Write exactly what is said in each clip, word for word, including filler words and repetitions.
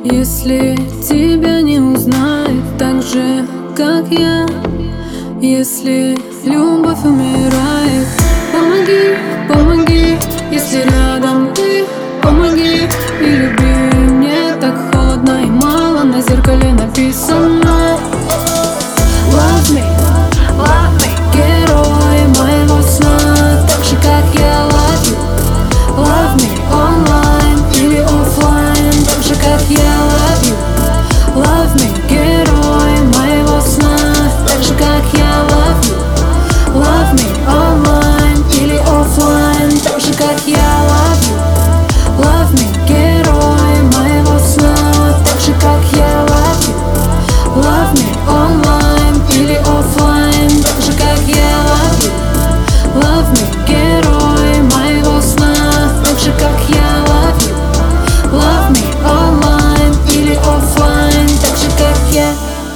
Если тебя не узнает так же, как я, если любовь умирает, помоги, помоги, если рядом ты, помоги и люби. Мне так холодно и мало, на зеркале написано Love me, love me, герой моего сна, так же как я love you. Love me онлайн или оффлайн, так же как я love you. Love me, герой моего сна, так же как я love you. Love me онлайн или оффлайн, так же как я love you. Love me, герой моего сна, так же как я love you. Love me онлайн или оффлайн, так же как я love you. Love me, герой моего сна, так же как я love you. Love me онлайн или оффлайн, так же как я.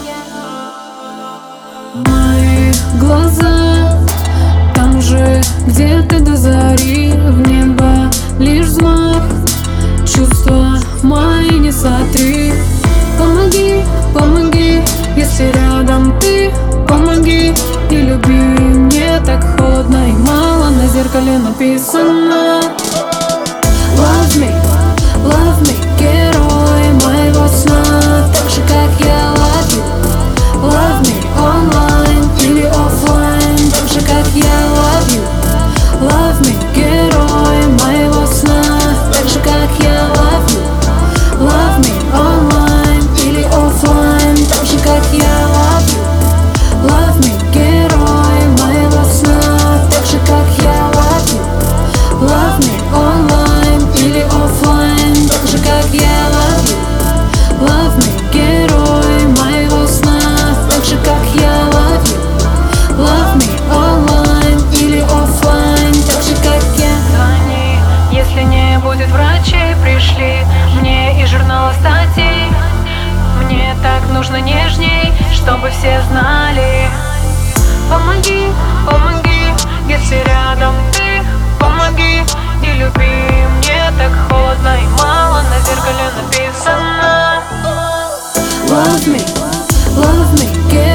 Мои глаза там же где-то до зари, в небо лишь взмах, чувства мои не сотри. Помоги, помоги, если рядом ты, помоги и люби. Мне так холодно и мало, на зеркале написано Love me, love me, герой моего сна, так же как я love you. Love me онлайн или оффлайн, так же как я love you. Love me, герой моего сна, так же как я love you. Love me онлайн или оффлайн, так же как я love you. Love me, герой моего сна, так же как я love you. Love me онлайн или оффлайн, так же как я love you. Love me, герой моего сна, так же как я love you. Love me онлайн или оффлайн, так же как я. Звони, если не будет врачей, пришли мне из журнала статей. Мне так нужно нежней, чтобы все знали. Помоги, помоги, если рядом ты, помоги и люби. Мне так холодно и мало, на зеркале написано Love me, love me,